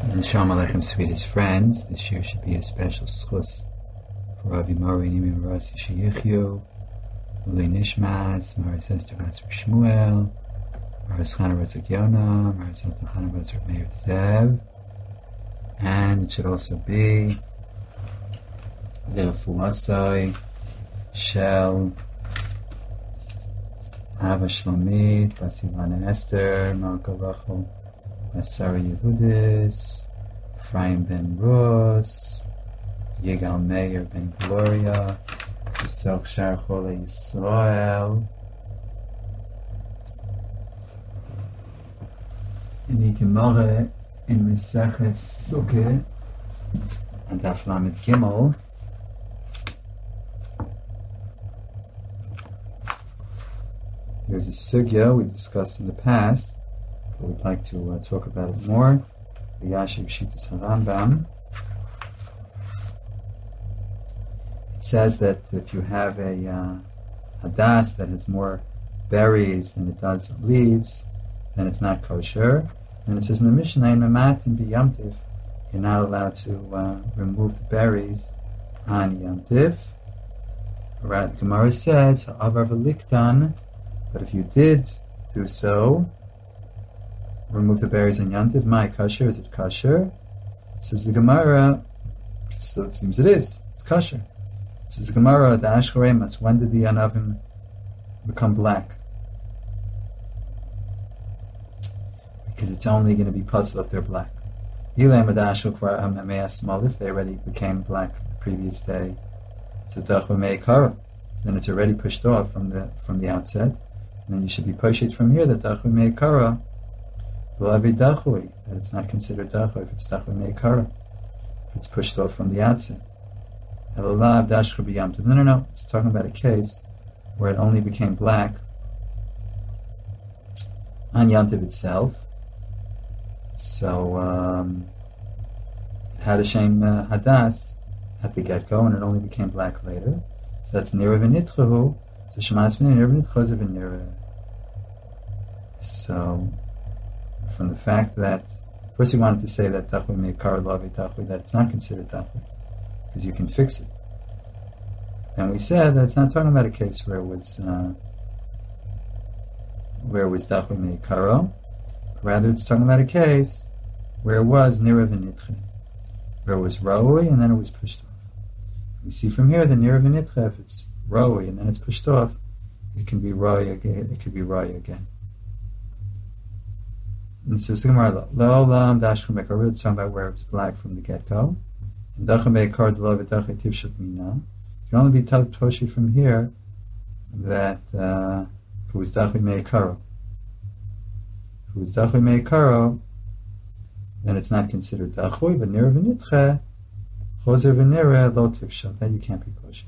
And Shalom Aleichem, sweetest friends. This year should be a special schus for Ravi Mori Nimi Rasi Sheyichyu, Uli Nishmas, Maris Esther Batzar Shmuel, Maris Chana Batzar Yona, Maris Chana Batzar Meir Zev, and it should also be the Fuasai Shel Ava Shlomit, Basilana Esther, Malka Rachel, Sarah Yehudis, Ephraim ben Rus, Yigal Meir ben Gloria, Yisok Shar Chole Yisrael, in the Gemara in Mesechet Sukkah, and Daf Lamed Gimel. There's a sugya we've discussed in the past, but we'd like to talk about it more. The Yashiv Shitas HaRambam. It says that if you have a hadas that has more berries than it does leaves, then it's not kosher. And it says in the Mishnah, Mematin b'Yamtiv, you're not allowed to remove the berries on Yamtiv. Right, the Gemara says, Ha'avar v'liktan, but if you did do so, remove the berries on Yantiv, my kosher, is it kosher? Says the Gemara, so it seems it is, it's kosher. Says the Gemara, the Ashkaremas, when did the Anavim become black? Because it's only going to be puzzle if they're black. If they already became black the previous day, so then it's already pushed off from the outset, and then you should be pushed from here that Dachu Meikara, that it's not considered Dachu if it's Dachu Meikara, if it's pushed off from the outset. No, it's talking about a case where it only became black on Yantiv itself. So it had a shame hadas at the get-go, and it only became black later. So that's nira v'nitchahu. So shemas v'nira v'nitchahu v'nira. So from the fact that, first he wanted to say that tachwi meikar lavi tachwi, that it's not considered tachwi because you can fix it. And we said that it's not talking about a case where it was tachwi meikaro. Rather, it's talking about a case where it was nira v'nitche, where it was roi and then it was pushed off. We see from here the nira v'nitche, if it's roi and then it's pushed off, it can be roi again. It could be roi again. And so the Gemara, Lo'olam dashchu meikar, it's talking about where it was black from the get-go. And dachu meikar d'lo v'dachu tivshut mina. It can only be toshi from here that if it was dachu meikaro. If it was Dachui Meikaro, then it's not considered Dachui, but Nira V'nitche, Choser V'nira, Lo Tivshot, that you can't be pushing.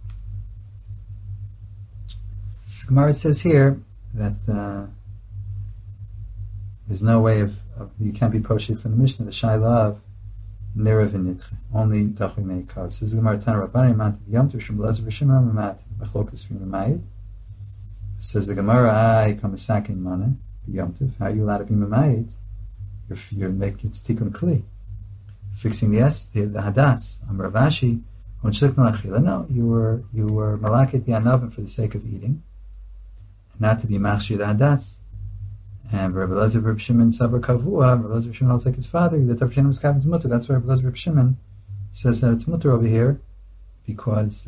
So Gemara says here that there's no way of you can't be pushing from the Mishnah, the Shaila of Nira V'nitche, only Dachui Meikaro. Says the Gemara, Tana Rabbani, Mantiv Yamtiv, Shem Lezer V'Shimon, Mamat, Bechlokas V'Mayit. Says the Gemara, I come a sakin mana. Yomtiv, how are you allowed to be mamayit? You're making tikkun kli, fixing the hadas. Rav Ashi, no, you were malakit the anavim for the sake of eating, and not to be machshir the hadas. And Rav Elazar Reb Shimon savar kavua. Rav Elazar Reb Shimon holds like his father that Rav Shimon was kavin's mutter. That's why Rav Elazar Reb Shimon says that it's mutter over here because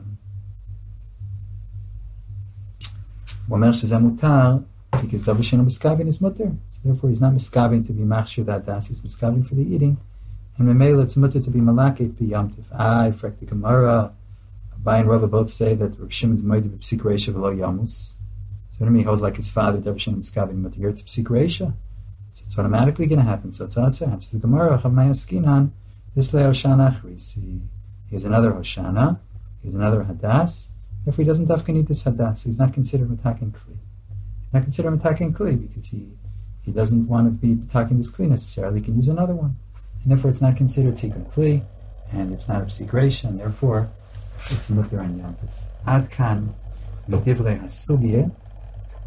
because Dav Shina miskavin is mutter, so therefore he's not miskavin to be machshir that das. He's miskavin for the eating, and Memela it's mutter to be malakit b'yamtiv. Frek the Gemara, Abai and Rava both say that Reb Shimon's moed b'psik reisha v'lo yamus. So he holds like his father Dav Shina miskavin mutter. Here it's psik reisha, so it's automatically going to happen. So it's also answer the Gemara Chamayaskinan this le Hoshana Achrisi. He has another Hoshana, he has another hadas. Therefore he doesn't dafka need this hadas. He's not considered matakin kli. Not consider him attacking kli because he doesn't want to be attacking this kli necessarily. He can use another one, and therefore it's not considered tikkun kli, and it's not a psikration, and therefore it's mutter on yantiv. Ad kan midivrei hasugye.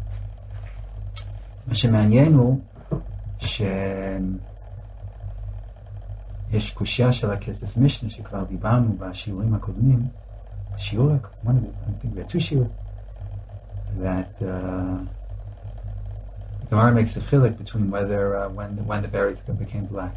מה שמעניין הוא יש קושיה של הכסף משנה שכבר דיברנו בשיעורים הקודמים, one of it, I think we had two shiur, that Gemara makes a chilek between whether when the berries became black.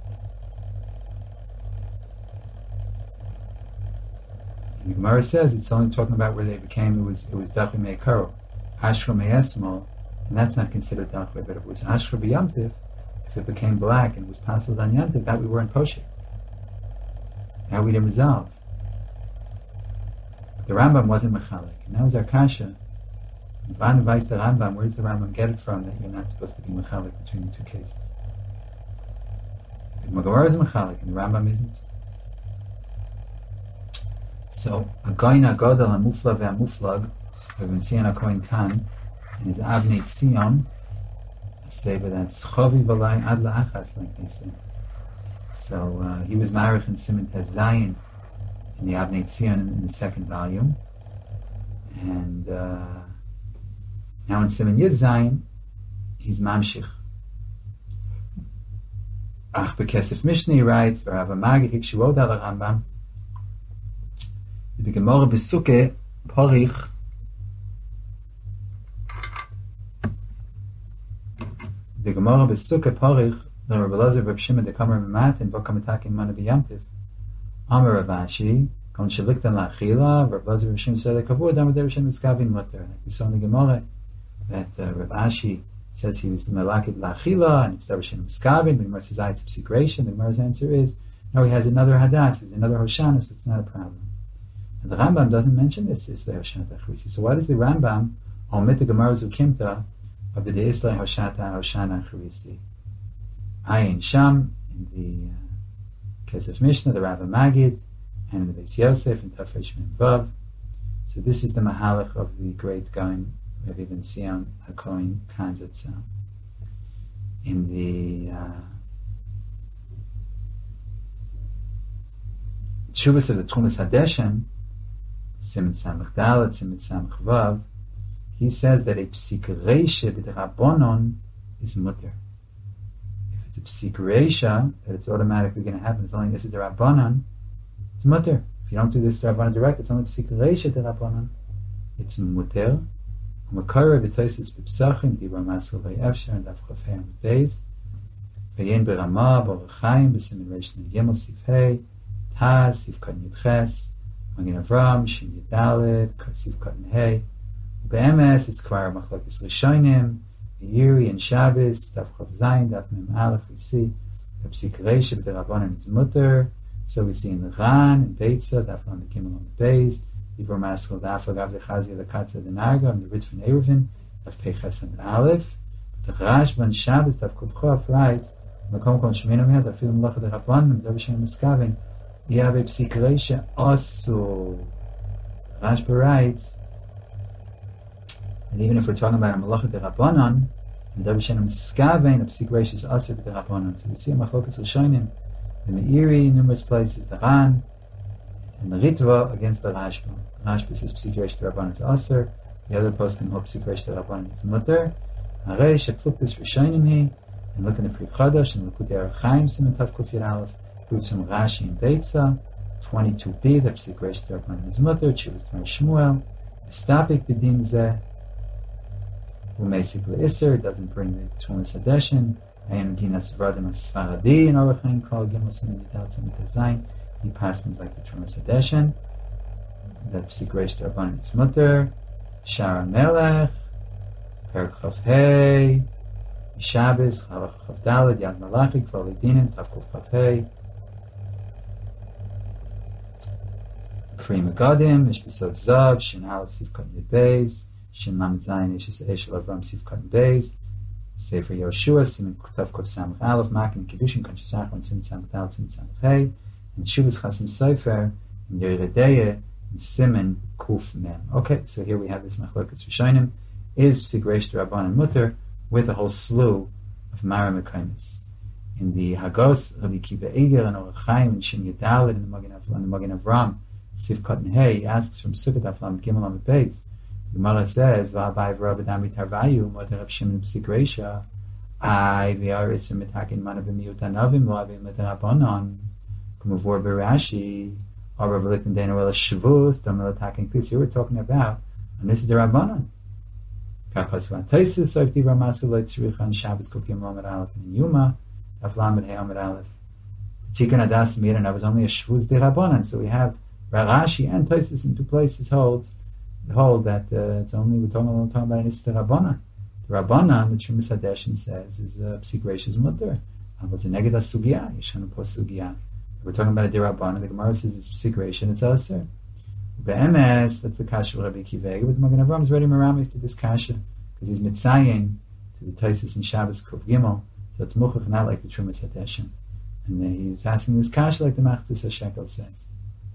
And the Gemara says it's only talking about where they became, it was dachri me'ekaro, ashra me'esmo, and that's not considered dachri, but it was ashra b'yamtiv. If it became black and it was pasul on yantiv, that we weren't poshik. That we didn't resolve. But the Rambam wasn't mechalik, and that was our kasha. Van Weiss the Rambam, where does the Rambam get it from that you're not supposed to be mechalik between the two cases? The Gemara is mechalik and the Rambam isn't. So, a goyin agodal hamuflag ve'hamuflag, we've been seeing a kohen kan, and his Avnei Tzion, say, but that's chovi v'lai ad la'achas, like they say. So, he was marich in Siman Tes Zayin in the Avnei Tzion in the second volume. And now in Siman Yud Zayin, he's mamshich. Ach b'kesef Mishnah, he writes, v'Rav Magid hikshu od al Rambam, the Gemara b'suke porich, the Gemara b'suke porich, the Rabbi Elazar Reb Shimon the Kamer Mamat and Bokamatakim Mana b'Yamtiv, Amar Rav Ashi, kon sheliktan la'achila, Rabbi Elazar Reb Shimon said kavod Amar Reb Shimon miskavin mutter. Like we saw in the Gemara that Rav Ashi says he was melakid la'achila and it's Reb Shimon miskavin. The Gemara says it's psikration. The Gemara's answer is no. He has another hadas, there's another hoshanas. So it's not a problem. And the Rambam doesn't mention this Islay Hoshanat Achrisi. So why does the Rambam omit the Gemara's ukimta of the Islay Hoshata Hoshana Achrisi? Ayin Sham in the Kesef Mishnah, the Rav Magid, and in the Beis Yosef in Tafresh Mem Vav. So this is the Mahalach of the great Gaon Rav Ibn Sion HaKohen Kanzatzah. In the Tshuvas of the Trumas Hadeshen, Siman Samach Dalet, Siman Samach Vav, he says that a psik reisha b'drabanon is mutter. If it's a psik reisha, that it's automatically going to happen, it's only this is drabanon, it's mutter. If you don't do this drabanon direct, it's only psik reisha drabanon. It's mutter. Umakara b'toisis b'psachim dibra maskal v'yevsher and dafchafei beis v'yin b'ramah b'orachayim b'simin reish gimel sifhei taz sifkat nidches Magen Avram shin yidaled sifkat nehei. Be'emes, it's Kvar Machlokes Rishonim, Yiri and Shabbos, Daf Chav Zayin, Daf Mem Aleph, we see the Psik Reisha b'Derabanan is mutter. So we see in the Ran, in Beitza, Daf Lam Gimel on the Beis, Yibor Maskal, Daf Agav Lechazia, the Katza, the Narga, and the Ritvan Eruvin, Daf Peches and Aleph. The Rashban Shabbos, Daf Kuf Chav, writes, Makom Kon Sheminam Yad, Daf Filim Lacha Derabanan, Daf Shem Miskavin, Yabe Psik Reisha, also. Rashba writes, and even if we're talking about a malacha derabanan, and Davishanim skavein of psik reish is aser derabanan. So we see a machlokas rishonim, the Meiri in numerous places, the Ran, and the Ritva against the Rashba. Rashba says psik reish derabanan is aser. The other post can hold psik reish derabanan is mutter. Harei shepluktis rishonim he, and look in the Pri Chadash and Likutei Arachaim Siman Tav Kuf Yud Aleph, proves from Rashi and Beitza 22b that psik reish derabanan is mutter. Chuvas Tmei Shmuel, Estapik b'din zeh. Who basically Isser, doesn't bring the Tumas Hadeshin, and Ginas Vradim as Sfaradi, and Orachin called Gimel Siman Yidal Siman Tezayin. He passes like the Tumas Hadeshin. That Psik Reish Derabanan is mutter. Shara Melech, Perek Chav Hei, Shabbos, Chalach Chav Daled, Yad Malachi, Kval Dinim, Tav Kuf Chav Hei. Kri Megadim, Mishbisot Zav, Shin Aleph Sivkat Yud Shin Lamed Zayin Ishis Eshel Avram Sivkat Beis, Sefer Yoshua Siman Tav Kuf Samach Aleph Makim Kiddushin Konshesach on Siman Samach Dalet Siman Samach Hei, and Shuvas Chasim Sofer and Yerideye and Siman Kuf Mem. Okay, so here we have this Machlokas Rishonim is Psik Reish Derabanan Mutter with a whole slew of Mara Mekaymis. In the Hagos, Rabbi Kiva Eger and Orach Chaim and Shin Yedaled and the Magen Avram Sivkat Nehei, he asks from Sukkot Aflam Gimel Amid Beis. The Gemara says, "Va'abai v'Rabbi Dami Tarvayu Moder Reb Shimon Psik Reisha I v'aritzim mitakin mana b'miut anavim lo avim l'derabanan k'muvor b'Rashi or Revelikon denu el shvus damel takin klis. Here we're talking about and this is the Rabbanan. Kachasvan Taisus Softi Ramasa Lo Tzricha Shabbos Kuf Yom Lamed Aleph and Yuma Aflamed Hey Amid Aleph. Tikkun Adas Mir and that was only a shvus de Rabbanan. So we have Rashi and Taisus in two places hold that it's only we're talking about an Isra Rabbanan. The Rabbanan, the Trumas Hadeshin says, is a Psik Reish's mutter. What's a neged sugya? Yeshana post sugya. We're talking about a Dirabbanan. The Gemara says it's Psik Reish and it's Aser. Be'emes, that's the kasha of Rabbi Kivega. But the Magen Avraham is ready Meramis to this kasha because he's mitzayin to the Taisus and Shabbos Kuf Gimel. So it's muchach not like the Trumas Hadeshin. And then he was asking this kasha like the Machzis HaShekel says.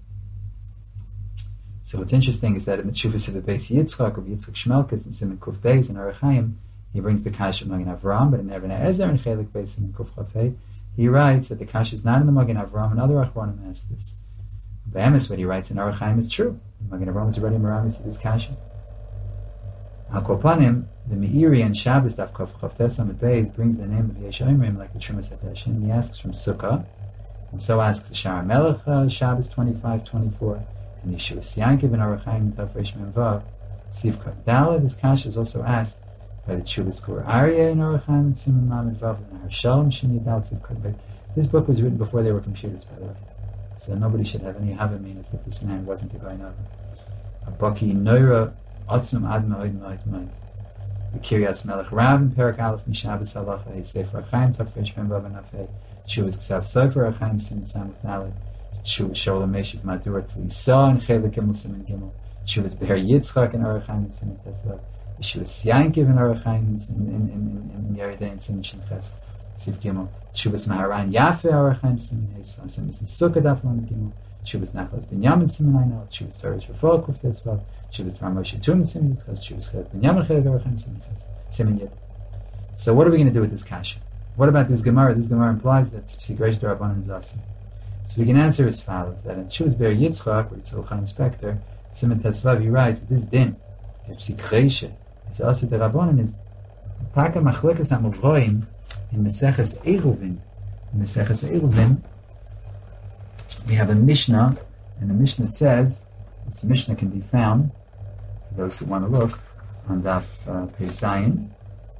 So what's interesting is that in the Tshuvas of the Beis Yitzchak, of Yitzchak Shmelkes, and Simon Kuf Beis, and Arachayim, he brings the kasha of Magen Avraham, but in Even Ezer and Chelik Beis and Kuf Chafei, he writes that the kasha is not in the Magen Avraham, and other Achronim ask this. Be'emes, what he writes in Arachayim is true. The Magen Avraham is already Meramis to this kasha. Al Kopanim, the Meiri and Shabbos Daf Kuf Chavtes Amid Beis brings the name of Yesh Omrim like the Trumas Hadeshin. He asks from Sukkah, and so asks the Shara Melech Shabbos 25-24. And Yeshua Siyankiv and Arachayim Tafresh Memvav Sivka Daled. This kasha is also asked by the Tshuvas Kur Aryeh and Arachayim and Simon Lamed Vav and Harshalom Shini Dal Sivka. But this book was written before there were computers, by the way, so nobody should have any havamin that this man wasn't a Goyin Avim. Abaki Noira Otzum Adma Oid Moed Moed. The Kiryas Melech Rav and Perak Aleph Mishabes Halacha He Sefer Arachayim Tafresh Memvav and Afei Tshuvas Ksav Sofer Arachayim Simon Samach Daled. Sholem Meshiv Madur Tlisa and Chelik Gimel Simon Gimel. Shuvas Beher Yitzchak and Arachayim and Simon Tesla. Shuvas Yankiv and Arachayim and Yeridei and Simon Shinches Siv Gimel. Shuvas Maharan Yafe Arachayim Simon Hesva Simon Sukkah Daf Lamed Gimel. Shuvas Nachlas Binyamin Simon Einal. Shuvas Torish V'Fol Kuf Tesvav. Shuvas Ramoshe Tum Simon Yitchas. Shuvas Chelik Binyamin Chelik Arachayim Simon Yit. So what are we going to do with this kasha? What about this Gemara? This Gemara implies that Psik Reish D'Rabbanan is Aser. So we can answer as follows: that in Shuvas Be'er Yitzchak, where Yitzchak Inspector, Simon Tesvav, he writes that this din, if Psik Reisha, is also the Rabbanan, is Taka Machlekas HaMuvroim in Meseches Eruvin. In Meseches Eruvin, we have a Mishnah, and the Mishnah says, this Mishnah can be found, for those who want to look, on Daf Pei Zayin,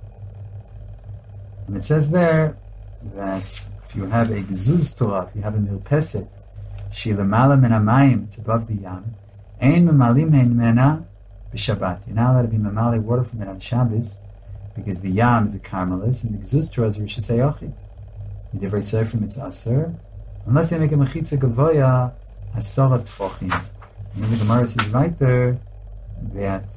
and it says there that if you have a Gzuz Torah, if you have a Mirpeset, she lemala min hamayim, it's above the Yam, ein memalim hein mena b'Shabbat. You're not allowed to be memali water from it on Shabbos, because the Yam is a Carmelis, and the Gzuz Torah is a Rishus HaYochid. The Divrei Sefer it's Aser, unless they make a Mechitza Gavoya, Asara Tfochim. And then the Gemara says right there, that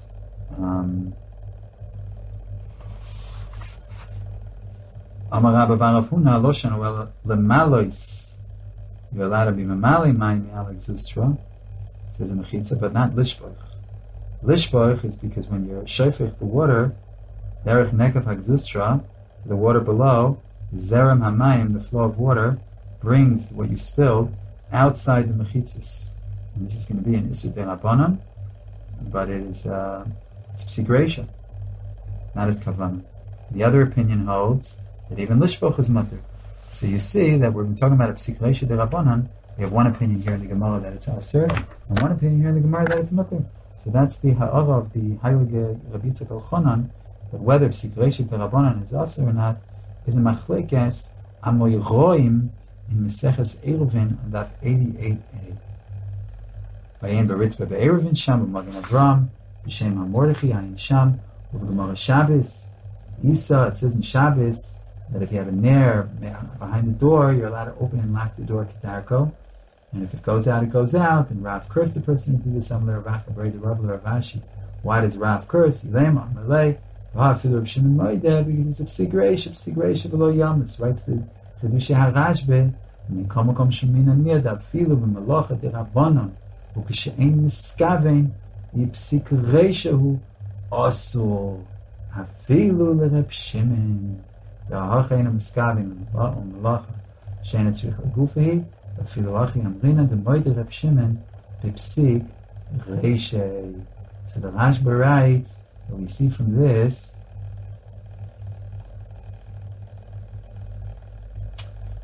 Amar Rabba bar Rav Huna Loshan well lemalois. You're allowed to be mamali mine Alex Zustra. It says in the Mechitza, but not lishboich. Lishboich is because when you're shofech the water, derech nekav hagzustra, the water below, zerem hamayim, the flow of water, brings what you spilled outside the mechitzas. And this is going to be an Isur D'Rabbanan, but it is it's Psik Reisha, not as Kavanah. The other opinion holds that even Lishboch is mutter. So you see that we're talking about a Psik Reisha D'Rabbanan. We have one opinion here in the Gemara that it's Aser, and one opinion here in the Gemara that it's mutter. So that's the ha'ara of the Heilige Rabbi Yitzchak Elchanan, that whether Psik Reisha D'Rabbanan is Aser or not is a machlekes amoy roim in Meseches Eruvin on Daf 88a. Vayin b'Ritva be'Eruvin Sham b'Magen Avraham b'Shem HaMordechai Ayin Sham u'v'Gemara Shabbos Isa. It says in Shabbos that if you have a nair behind the door, you're allowed to open and lock the door kedarko, and if it goes out, it goes out. And Rav cursed the person who did this. Because why does Rav curse? Because it's a psik reisha below yamas. Writes the Chidusha HaRashbe, and Komakom Shemina Miyadav Filu v'Malocha D'Rabbanan u'Kishe'ein Miskavein Yipsik Reisha Hu Asur Hafilu L'Reb Shimon V'Ahachein Miskavein u'Malocha She'en Etzrich L'Gufahi Afilu Achi Amrina D'Moed Reb Shimon B'Psik Reisha. So the Rashba writes that we see from this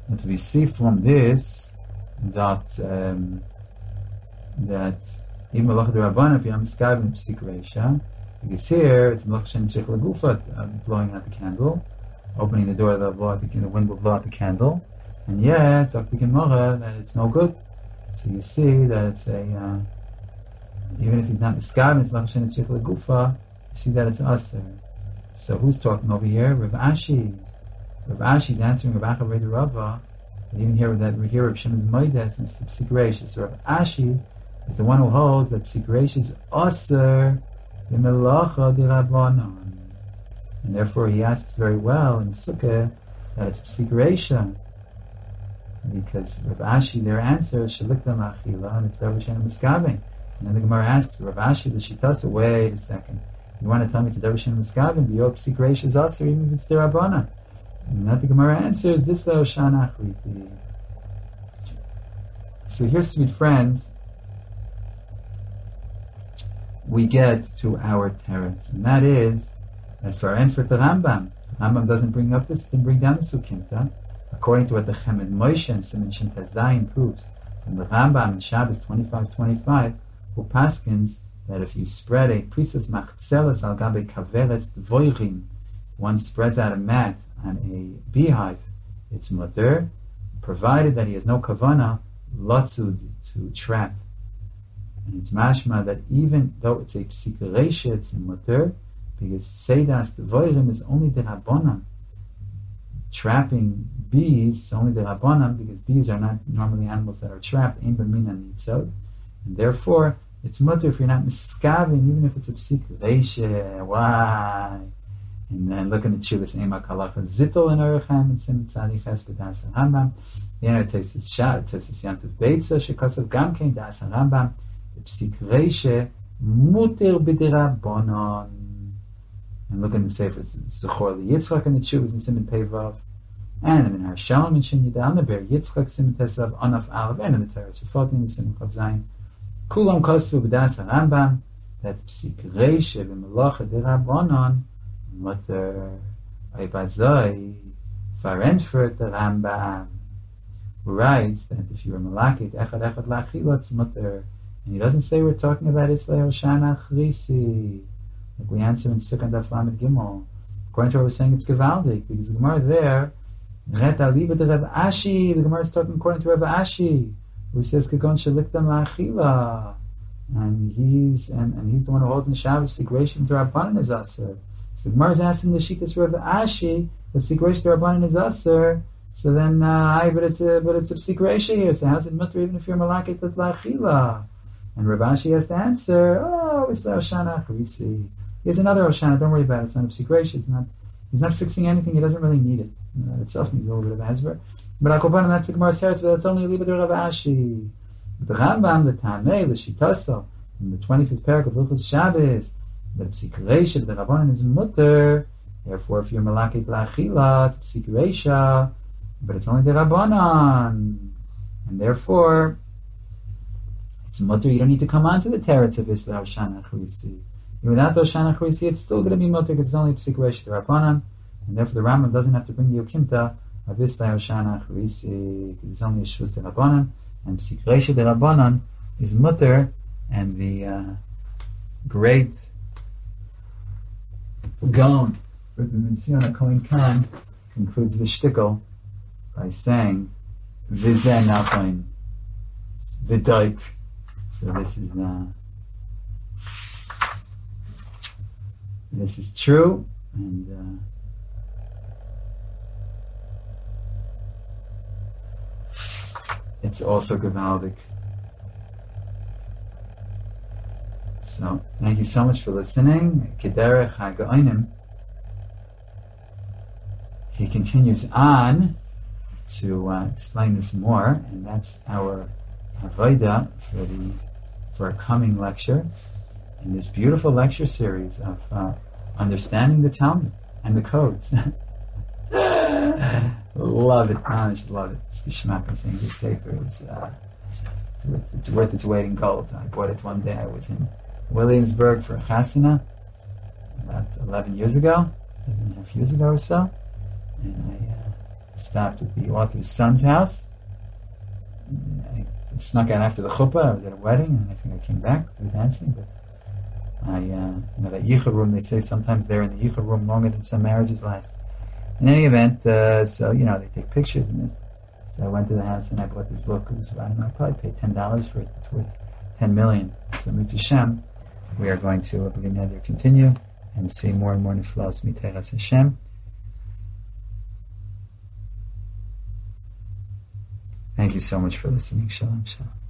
But we see from this that even Malacha D'Rabbanan, if you're not miskaven Psik Reisha, because here it's Malacha Shen Tzrich Lagufa, blowing out the candle, opening the door, the wind will blow out the candle, and yet it's Akbik and Mora that it's no good. So you see that it's even if he's not miskaven, it's Malacha Shen Tzrich Lagufa, you see that it's Aser. So who's talking over here? Rav Ashi. Rav Ashi is answering Rav Acha Reda Rava. Even here that we hear Rav Shimon's Moedes and Psik Reisha. So Rav Ashi is the one who holds that Psik Reisha is Aser Melacha D'Rabbanan, and therefore he asks very well in Sukkah that it's Psik Reisha, because Rav Ashi their answer is Shalikta Machila and it's Rav Shem Miskaving. And then the Gemara asks Rav Ashi the Shitasa, wait a second, you want to tell me to Rav Shem Miskaving, but your Psik Reisha is Aser even if it's D'Rabbanan? And that the Gemara answers this though Shanach Riti. So here, sweet friends, we get to our teretz, and that is that for the Rambam doesn't bring up this, didn't bring down the Sukkimta, according to what the Chemed Moshe and Siman Shin Zayin proves from the Rambam in Shabbos 25:25, who paskins that if you spread a prisas machzelas al gabe kaveretz dvoirim, one spreads out a mat on a beehive, it's mutter, provided that he has no kavana latzud, to trap. And it's mashma that even though it's a psik reisha, it's mutter, because seidas dvoirim is only the rabbanan. Trapping bees is only the rabbanan, because bees are not normally animals that are trapped, ein b'mina nitzod, and therefore it's mutter if you're not miskavin, even if it's a psik reisha. Why? And then look at the Chuvas Ema Kalacha Zittel in Erechem and Sim Tzadi Ches B'das Rambam. The end of Tesis Shad, Tesis Yantiv Beitza, Shekasav Gamkein Das Rambam, the Psik Reisha Muter B'Dirabbanan. And look in the Sefer Zechor Yitzchak and the Chuvas and Siman Pevav, and in Har Shalom and Shin Yidal Neber Yitzchak Siman Tesav Anaf Alav, and in the Teres Refotim and Siman Chav Zayin. Kulam Kosu B'das Rambam, that Psik Reisha V'Melacha D'Rabbanan. Mutter Aibazoi Farenfurt the Rambam, who writes that if you were malakit echad lachila, it's mutter, and he doesn't say we're talking about Islay Shana Chrisi, like we answer in Second Daf Lamed Gimel. According to what we're saying, it's Gevaldik, because the Gemara there, Ret Aliba de Rav Ashi, the Gemara is talking according to Rav Ashi, who says Kagon Shaliktam Lachila, and he's the one who holds in Shabbos Sigration to Rabbanan is Aser. So the Gemara is asking the Shitas Rav Ashi, the Psikresha Rabbanan is Aser. So then, but it's a Psikresha here. So how's it mutter even if you're malakit l'achila? And Rav Ashi has to answer, oh, it's the Oshana Chrisi. Here's another Oshana. Don't worry about it. It's not a Psikresha. It's not. He's not fixing anything. He doesn't really need it. It itself needs a little bit of Ezra. But Akoban, that's the Gemara's Teretz, but that's only a little bit of Rav Ashi. But the Rambam, the Tamei, the Shitaso, in the 25th parak of Hilchos Shabbos, the Psikresha, the Rabbanan is mutter. Therefore, if you're malakit l'achila, it's Psikresha, but it's only the Rabbanan, and therefore it's mutter. You don't need to come on to the teretz of Isla Oshana Chrisi. Without the Oshana Chrisi, it's still going to be mutter because it's only Psikresha, the Rabbanan, and therefore the Rambam doesn't have to bring the Yokimta of Isla Oshana Chrisi because it's only Shvus the Rabbanan, and Psikresha the Rabbanan is mutter, and the great Gaon Rabbi Menzion Cohen Khan concludes the shtickle by saying Vizeh Nachain V'Daik. So this is true, and it's also Gavaldic. So thank you so much for listening. Kederech HaGa'onim. He continues on to explain this more, and that's our avoda for our coming lecture in this beautiful lecture series of understanding the Talmud and the codes. Love it, I just love it. It's the Shema saying this sefer is it's worth its weight in gold. I bought it one day. I was in Williamsburg for a chasana about 11 years ago, 11.5 years ago or so. And stopped at the author's son's house. I snuck out after the chuppah. I was at a wedding, and I think I came back to dancing. But that yichud room, they say sometimes they're in the yichud room longer than some marriages last. In any event, so they take pictures and this. So I went to the house and I bought this book. It was, I don't know, I probably paid $10 for it. It's worth $10 million. So Mitzvah Shem, we are going to continue and see more and more niflos miteras Hashem. Thank you so much for listening. Shalom, shalom.